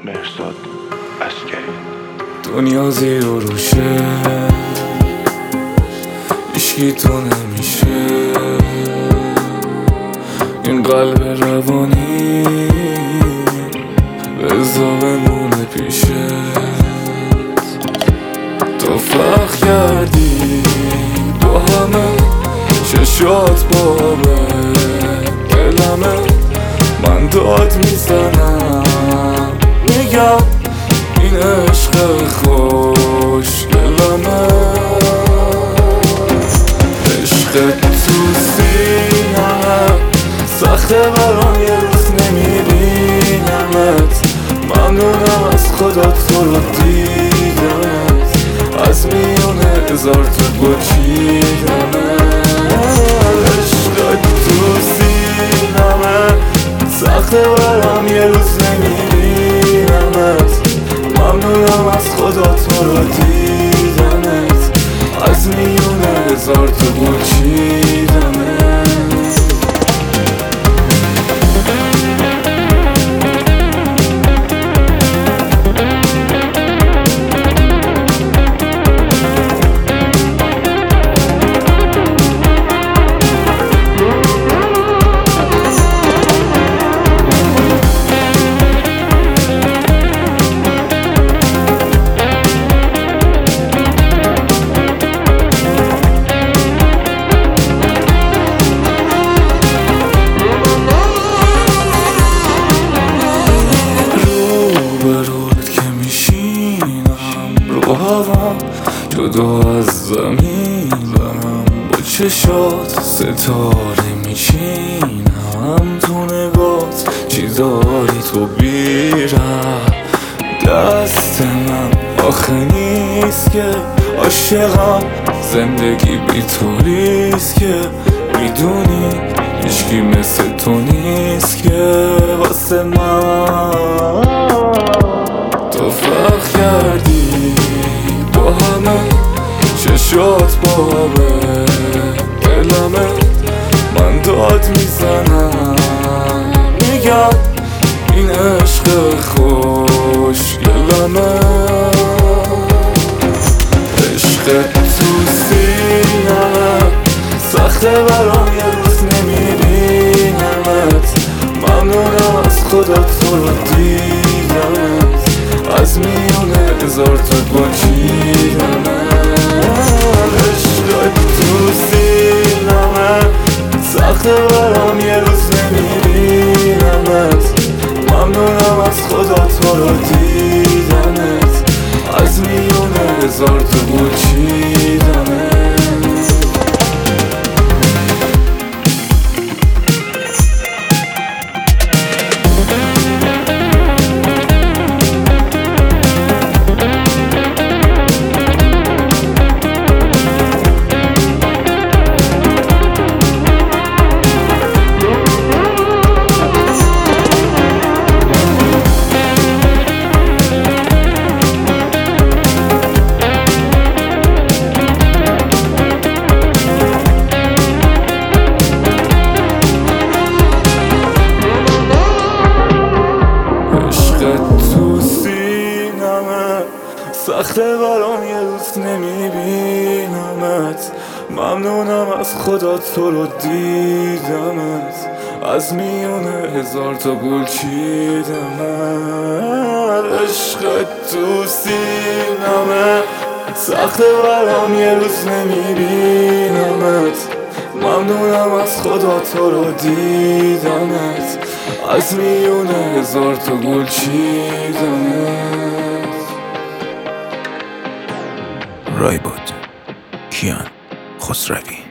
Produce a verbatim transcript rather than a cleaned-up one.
مهرزاد عسکری. دنیا زیر و روشه، هیچکی تو نمیشه. این قلب روانی بزا بمونه پیشت. تو فرق کردی با همه، چشات بابه دلمه. من داد میزنم میگم این عشق خوش دلمه. عشق تو سینمه، سخته برام یه روز نمیبینمت. ممنونم از خدا تو رو دیدمت، از میونه هزار تو گل چیدمت. عشق تو سینمه، سخته برام یه روز نمیبینمت. ممنونم از خدا تو رو دیدمت، از میونه هزار تو گل چیدمت. جدا از زمینم، با چشات ستاره میچینم. تو نگات چی داری تو بیرم. دست من آخه نیست که عاشقم، زندگی بی تو ریست که میدونی هیچکی مثل تو نیست که واسه من. تو فرق کردی با همه، چشات بابه دلمه. من داد میزنم میگم این عشق خوش دلمه. عشق تو سینمه، سخته برام یه روز نمیبینمت. ممنونم از خدا تو رو دیدمت، از میونه هزار تا گل چیدمت. عشق تو سینمه، سخته برام یه روز نمیبینمت. ممنونم از خدا تو رو دیدمت، از میونه هزار تا گل چیدمت. تو سینمه، سخته برام یه روز نمیبینمت. ممنونم از خدا تو رو دیدمت، از میونه هزار تا گل چیدمت. عشق تو سینمه، سخته برام یه روز نمیبینمت. ممنونم از خدا تو رو دیدمت، از میونه هزار تا گل چیدمت. رایبود کیان خسروی.